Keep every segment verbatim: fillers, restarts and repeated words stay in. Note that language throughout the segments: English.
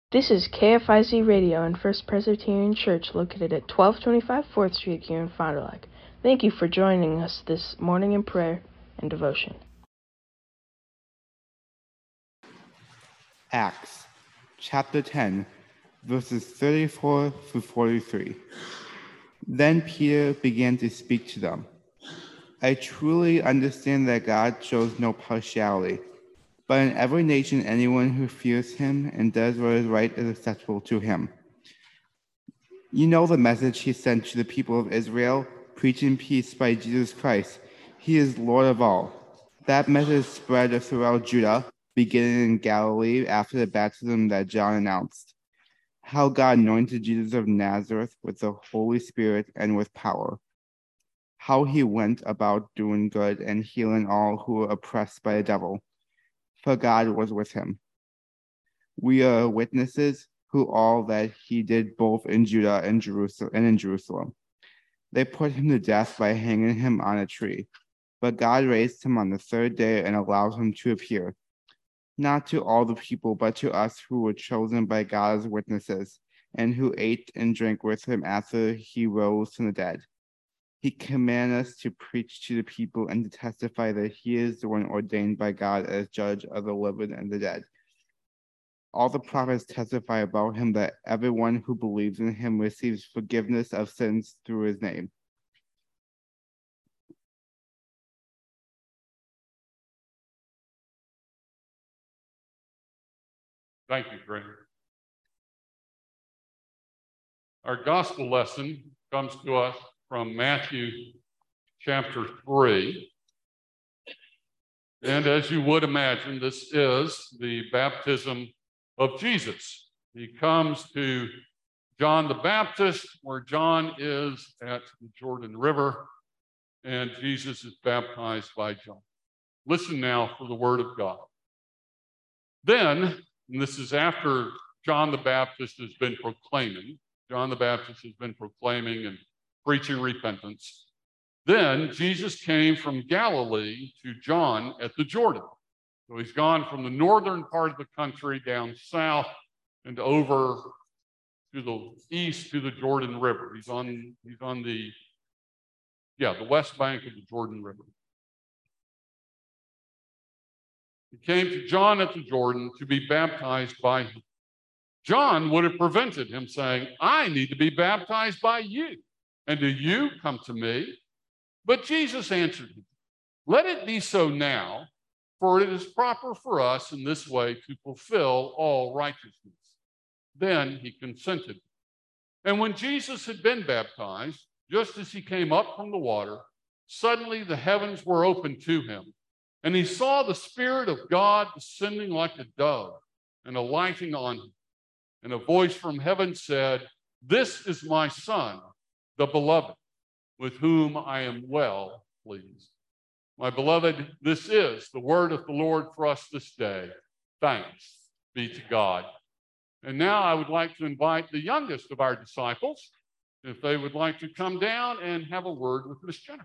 This is K F I Z Radio and First Presbyterian Church located at twelve twenty-five fourth Street here in Fond du Lac. Thank you for joining us this morning in prayer and devotion. Acts chapter ten, verses thirty-four through forty-three. Then Peter began to speak to them. I truly understand that God shows no partiality, but in every nation anyone who fears him and does what is right is acceptable to him. You know the message he sent to the people of Israel, preaching peace by Jesus Christ. He is Lord of all. That message spread throughout Judah, beginning in Galilee after the baptism that John announced. How God anointed Jesus of Nazareth with the Holy Spirit and with power. How he went about doing good and healing all who were oppressed by the devil, for God was with him. We are witnesses who all that he did both in Judah and Jerusalem and in Jerusalem. They put him to death by hanging him on a tree, but God raised him on the third day and allowed him to appear, not to all the people, but to us who were chosen by God as witnesses, and who ate and drank with him after he rose from the dead. He commanded us to preach to the people and to testify that he is the one ordained by God as judge of the living and the dead. All the prophets testify about him that everyone who believes in him receives forgiveness of sins through his name. Thank you, Greg. Our gospel lesson comes to us from Matthew chapter three. And as you would imagine, this is the baptism of Jesus. He comes to John the Baptist, where John is at the Jordan River, and Jesus is baptized by John. Listen now for the word of God. Then, and this is after John the Baptist has been proclaiming, John the Baptist has been proclaiming and preaching repentance. Then Jesus came from Galilee to John at the Jordan. So he's gone from the northern part of the country down south and over to the east to the Jordan River. He's on, he's on the, yeah, the west bank of the Jordan River. He came to John at the Jordan to be baptized by him. John would have prevented him, saying, I need to be baptized by you, and do you come to me? But Jesus answered him, let it be so now, for it is proper for us in this way to fulfill all righteousness. Then he consented. And when Jesus had been baptized, just as he came up from the water, suddenly the heavens were opened to him, and he saw the Spirit of God descending like a dove and alighting on him. And a voice from heaven said, this is my Son, the beloved, with whom I am well pleased. My beloved, this is the word of the Lord for us this day. Thanks be to God. And now I would like to invite the youngest of our disciples, if they would like to come down and have a word with Miss Jennifer.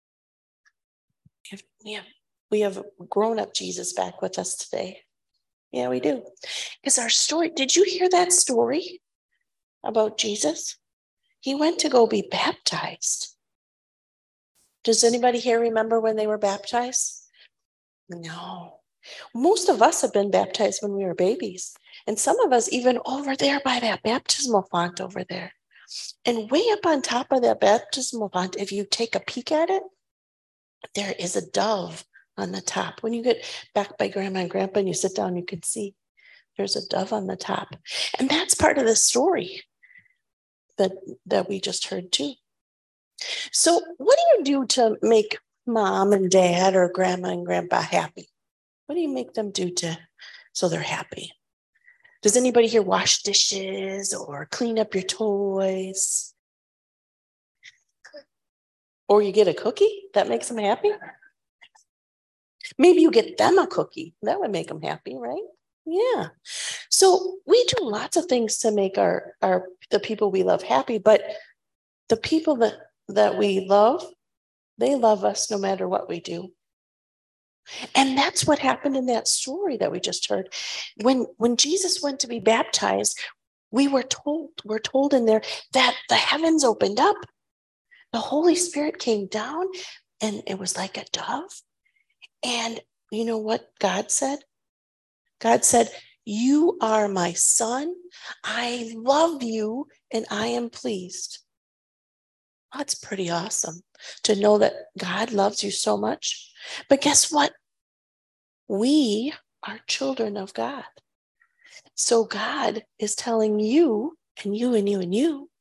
We have, we have grown-up Jesus back with us today. Yeah, we do. Because our story, did you hear that story about Jesus? He went to go be baptized. Does anybody here remember when they were baptized? No. Most of us have been baptized when we were babies. And some of us even over there by that baptismal font over there. And way up on top of that baptismal font, if you take a peek at it, there is a dove on the top. When you get back by Grandma and Grandpa and you sit down, you can see there's a dove on the top. And that's part of the story that, that we just heard too. So what do you do to make mom and dad or grandma and grandpa happy? What do you make them do to so they're happy? Does anybody here wash dishes or clean up your toys? Or you get a cookie that makes them happy? Maybe you get them a cookie. That would make them happy, right? Yeah. So we do lots of things to make our, our the people we love happy, but the people that, that we love, they love us no matter what we do. And that's what happened in that story that we just heard. When, when Jesus went to be baptized, we were told, we're told in there that the heavens opened up. The Holy Spirit came down and it was like a dove. And you know what God said? God said, "You are my son. I love you and I am pleased." That's pretty awesome to know that God loves you so much. But guess what? We are children of God. So God is telling you and you and you and you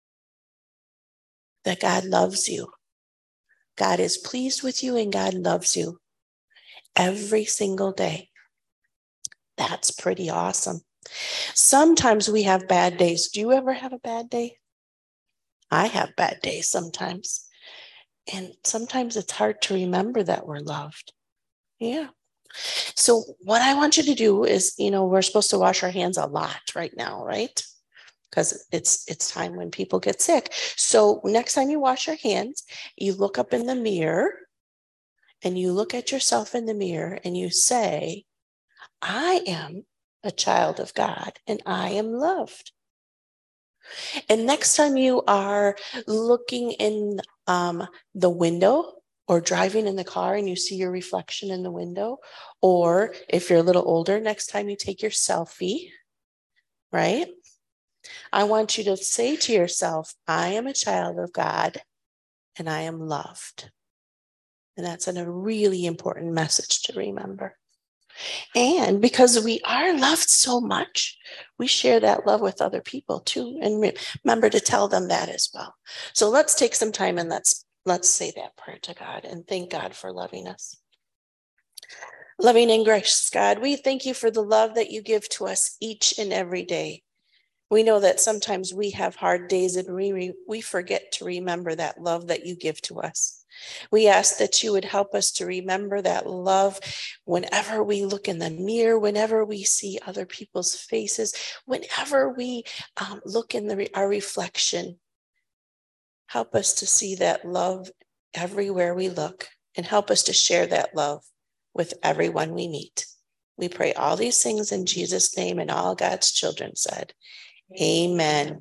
that God loves you. God is pleased with you and God loves you every single day. That's pretty awesome. Sometimes we have bad days. Do you ever have a bad day? I have bad days sometimes. And sometimes it's hard to remember that we're loved. Yeah. So what I want you to do is, you know, we're supposed to wash our hands a lot right now, right? Because it's it's time when people get sick. So next time you wash your hands, you look up in the mirror and you look at yourself in the mirror and you say, "I am a child of God and I am loved." And next time you are looking in um, the window or driving in the car and you see your reflection in the window, or if you're a little older, next time you take your selfie, right? I want you to say to yourself, "I am a child of God and I am loved." And that's a really important message to remember. And because we are loved so much, we share that love with other people too. And remember to tell them that as well. So let's take some time and let's let's say that prayer to God and thank God for loving us. Loving and gracious God, we thank you for the love that you give to us each and every day. We know that sometimes we have hard days and we, we forget to remember that love that you give to us. We ask that you would help us to remember that love whenever we look in the mirror, whenever we see other people's faces, whenever we um, look in the, our reflection. Help us to see that love everywhere we look and help us to share that love with everyone we meet. We pray all these things in Jesus' name, and all God's children said, Amen.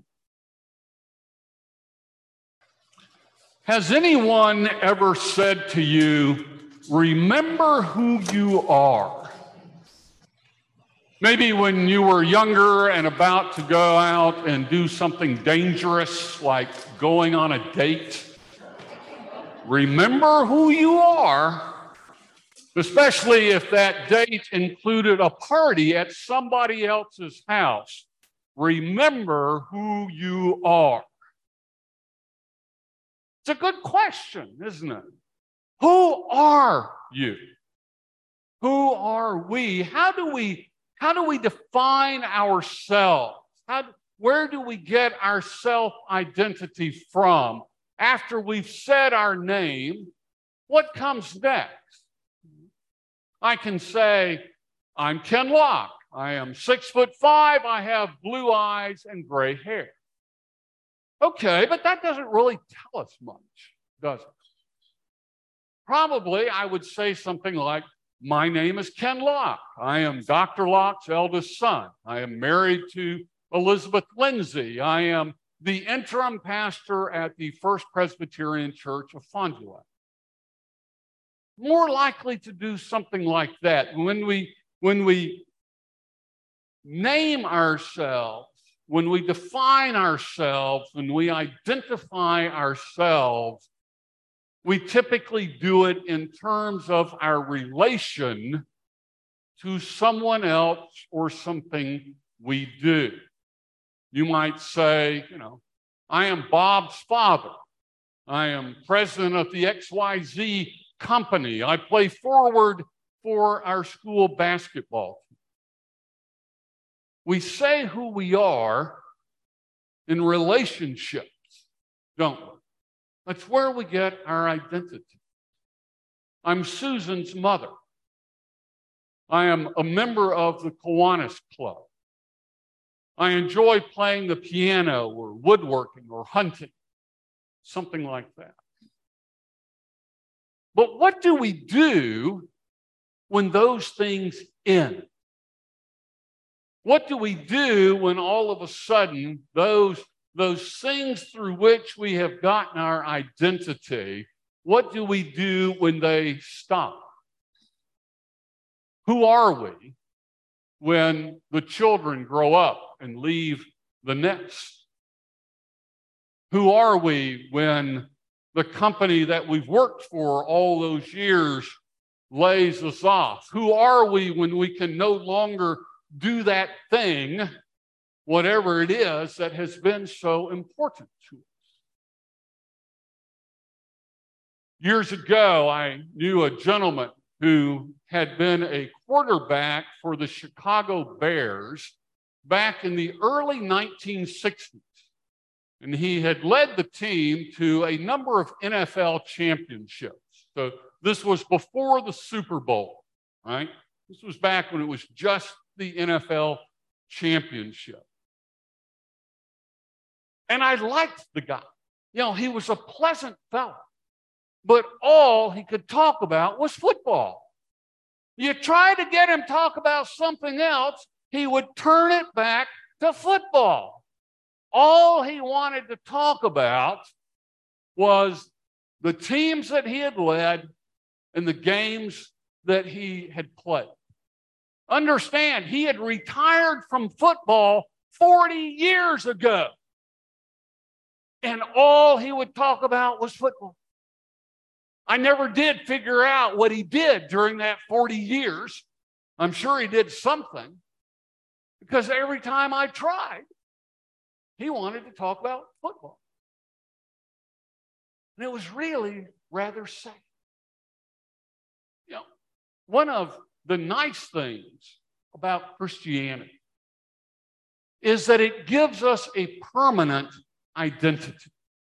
Has anyone ever said to you, "Remember who you are"? Maybe when you were younger and about to go out and do something dangerous like going on a date. Remember who you are, especially if that date included a party at somebody else's house. Remember who you are. It's a good question, isn't it? Who are you? Who are we? How do we, how do we define ourselves? How, where do we get our self-identity from? After we've said our name, what comes next? I can say, "I'm Ken Locke. I am six foot five. I have blue eyes and gray hair." Okay, but that doesn't really tell us much, does it? Probably I would say something like, "My name is Ken Locke. I am Doctor Locke's eldest son. I am married to Elizabeth Lindsay. I am the interim pastor at the First Presbyterian Church of Fond du Lac." More likely to do something like that. When we, when we name ourselves, when we define ourselves, when we identify ourselves, we typically do it in terms of our relation to someone else or something we do. You might say, you know, "I am Bob's father. I am president of the X Y Z company. I play forward for our school basketball team." We say who we are in relationships, don't we? That's where we get our identity. I'm Susan's mother. I am a member of the Kiwanis Club. I enjoy playing the piano or woodworking or hunting, something like that. But what do we do when those things end? What do we do when all of a sudden those, those things through which we have gotten our identity, what do we do when they stop? Who are we when the children grow up and leave the nest? Who are we when the company that we've worked for all those years lays us off? Who are we when we can no longer do that thing, whatever it is, that has been so important to us? Years ago, I knew a gentleman who had been a quarterback for the Chicago Bears back in the early nineteen sixties. And he had led the team to a number of N F L championships. So this was before the Super Bowl, right? This was back when it was just the N F L championship. And I liked the guy. You know, he was a pleasant fellow, but all he could talk about was football. You try to get him to talk about something else, he would turn it back to football. All he wanted to talk about was the teams that he had led and the games that he had played. Understand, he had retired from football forty years ago, and all he would talk about was football. I never did figure out what he did during that forty years. I'm sure he did something, because every time I tried, he wanted to talk about football. And it was really rather sad. You know, one of the nice things about Christianity is that it gives us a permanent identity.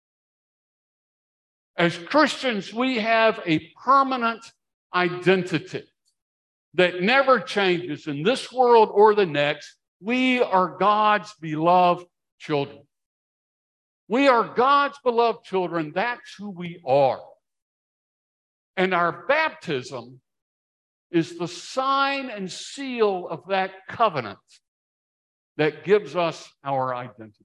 As Christians, we have a permanent identity that never changes in this world or the next. We are God's beloved children. We are God's beloved children. That's who we are. And our baptism is the sign and seal of that covenant that gives us our identity.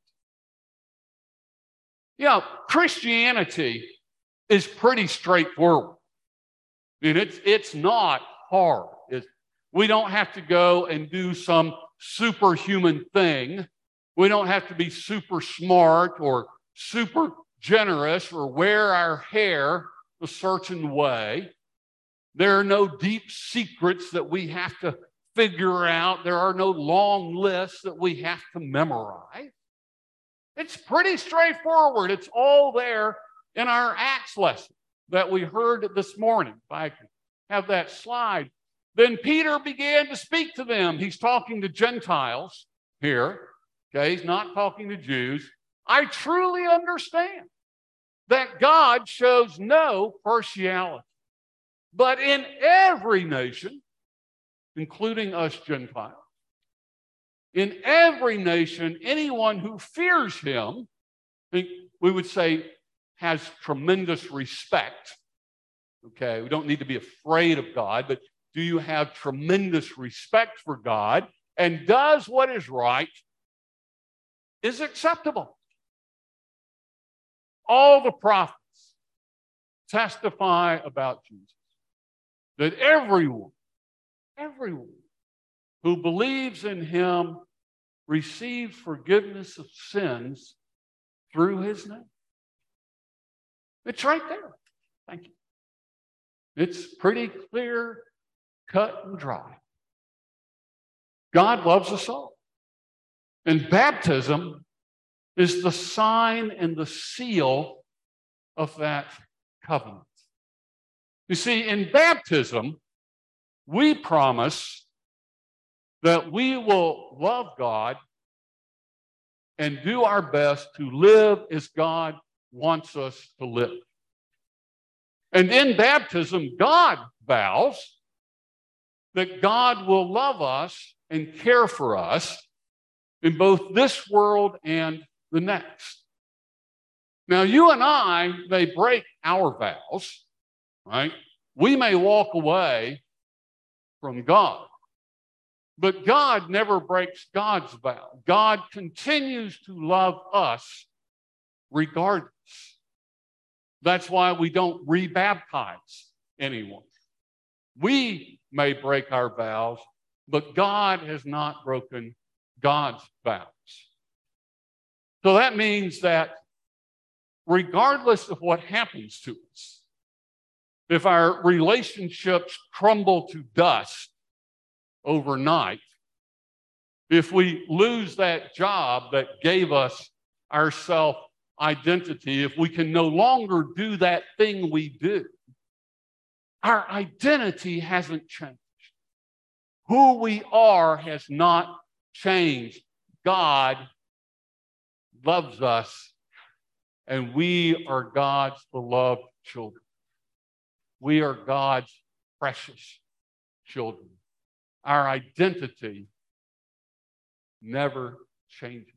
Yeah, Christianity is pretty straightforward. I mean, it's, it's not hard. It's, we don't have to go and do some superhuman thing. We don't have to be super smart or super generous or wear our hair a certain way. There are no deep secrets that we have to figure out. There are no long lists that we have to memorize. It's pretty straightforward. It's all there in our Acts lesson that we heard this morning. If I could have that slide. Then Peter began to speak to them. He's talking to Gentiles here. Okay, he's not talking to Jews. I truly understand that God shows no partiality. But in every nation, including us Gentiles, in every nation, anyone who fears him, we would say, has tremendous respect. Okay, we don't need to be afraid of God, but do you have tremendous respect for God and does what is right, is acceptable? All the prophets testify about Jesus, that everyone, everyone who believes in him receives forgiveness of sins through his name. It's right there. Thank you. It's pretty clear, cut and dry. God loves us all. And baptism is the sign and the seal of that covenant. You see, in baptism, we promise that we will love God and do our best to live as God wants us to live. And in baptism, God vows that God will love us and care for us in both this world and the next. Now, you and I may break our vows, right? We may walk away from God. But God never breaks God's vow. God continues to love us regardless. That's why we don't rebaptize anyone. We may break our vows, but God has not broken God's vows. So that means that regardless of what happens to us, if our relationships crumble to dust overnight, if we lose that job that gave us our self-identity, if we can no longer do that thing we do, our identity hasn't changed. Who we are has not changed. God loves us, and we are God's beloved children. We are God's precious children. Our identity never changes.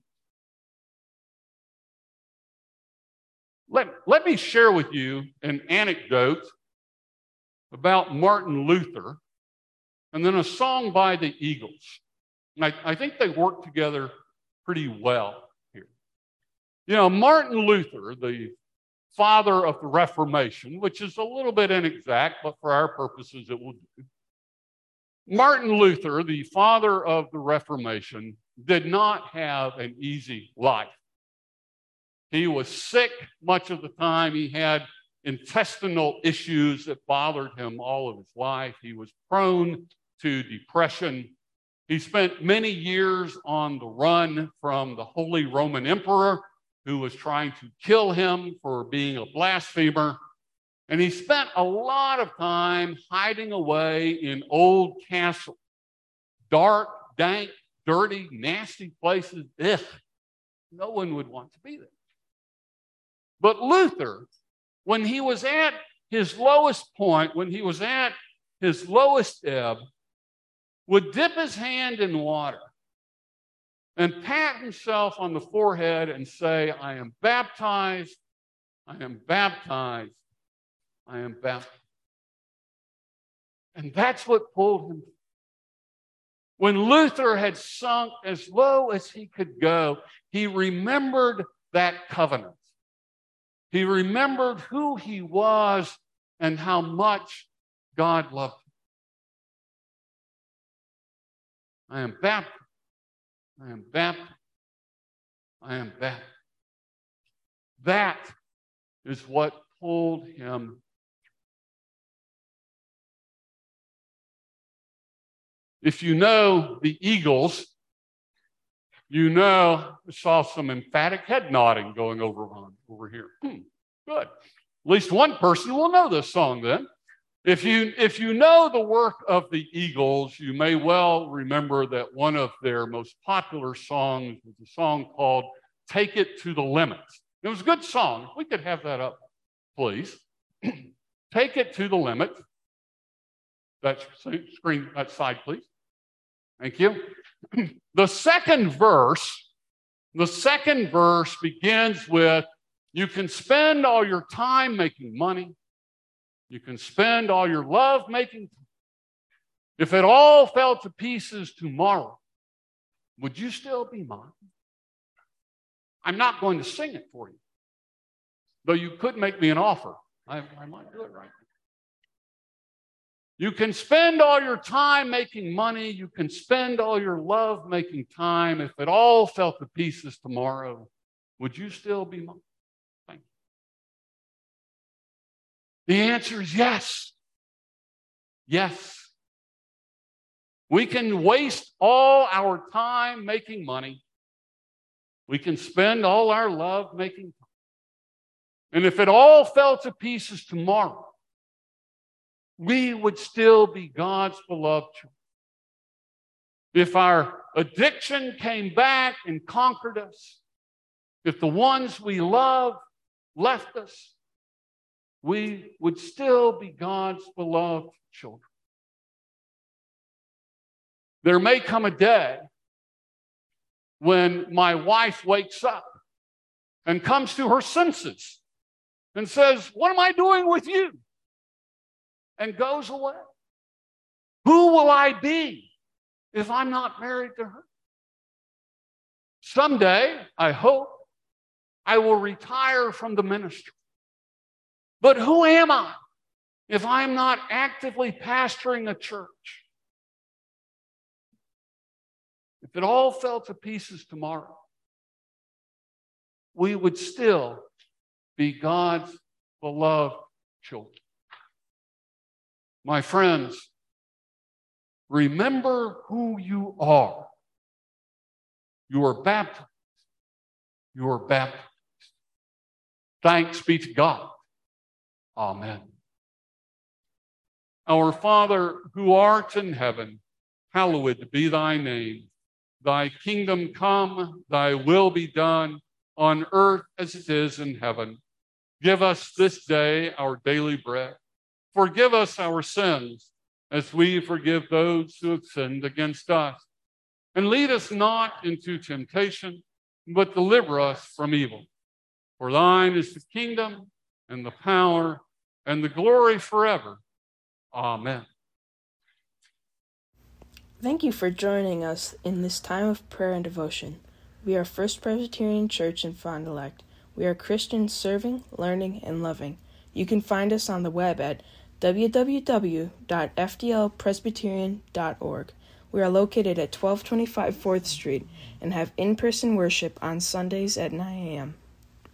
Let, let me share with you an anecdote about Martin Luther and then a song by the Eagles. I, I think they work together pretty well here. You know, Martin Luther, the father of the Reformation, which is a little bit inexact, but for our purposes it will do. Martin Luther, the father of the Reformation, did not have an easy life. He was sick much of the time. He had intestinal issues that bothered him all of his life. He was prone to depression. He spent many years on the run from the Holy Roman Emperor, who was trying to kill him for being a blasphemer. And he spent a lot of time hiding away in old castles, dark, dank, dirty, nasty places. Ugh, no one would want to be there. But Luther, when he was at his lowest point, when he was at his lowest ebb, would dip his hand in water and pat himself on the forehead and say, I am baptized, I am baptized, I am baptized. And that's what pulled him. When Luther had sunk as low as he could go, he remembered that covenant. He remembered who he was and how much God loved him. I am baptized. I am baptized. I am baptized. That is what pulled him. If you know the Eagles, you know, I saw some emphatic head nodding going over on over here. Hmm, good. At least one person will know this song then. If you, if you know the work of the Eagles, you may well remember that one of their most popular songs was a song called Take It to the Limit. It was a good song. If we could have that up, please. Take It to the Limit. That screen, that side, please. Thank you. The second verse, the second verse begins with, you can spend all your time making money. You can spend all your love making. If it all fell to pieces tomorrow, would you still be mine? I'm not going to sing it for you, though you could make me an offer. I, I might do it right now. You can spend all your time making money. You can spend all your love making time. If it all fell to pieces tomorrow, would you still be mine? Thank you. The answer is yes. Yes. We can waste all our time making money. We can spend all our love making time. And if it all fell to pieces tomorrow, we would still be God's beloved children. If our addiction came back and conquered us, if the ones we love left us, we would still be God's beloved children. There may come a day when my wife wakes up and comes to her senses and says, "What am I doing with you?" and goes away. Who will I be if I'm not married to her? Someday, I hope, I will retire from the ministry. But who am I if I'm not actively pastoring a church? If it all fell to pieces tomorrow, we would still be God's beloved children. My friends, remember who you are. You are baptized. You are baptized. Thanks be to God. Amen. Our Father, who art in heaven, hallowed be thy name. Thy kingdom come, thy will be done on earth as it is in heaven. Give us this day our daily bread. Forgive us our sins as we forgive those who have sinned against us. And lead us not into temptation, but deliver us from evil. For thine is the kingdom and the power and the glory forever. Amen. Thank you for joining us in this time of prayer and devotion. We are First Presbyterian Church in Fond du Lac. We are Christians serving, learning, and loving. You can find us on the web at w w w dot f d l presbyterian dot org. We are located at twelve twenty-five fourth Street and have in-person worship on Sundays at nine a.m.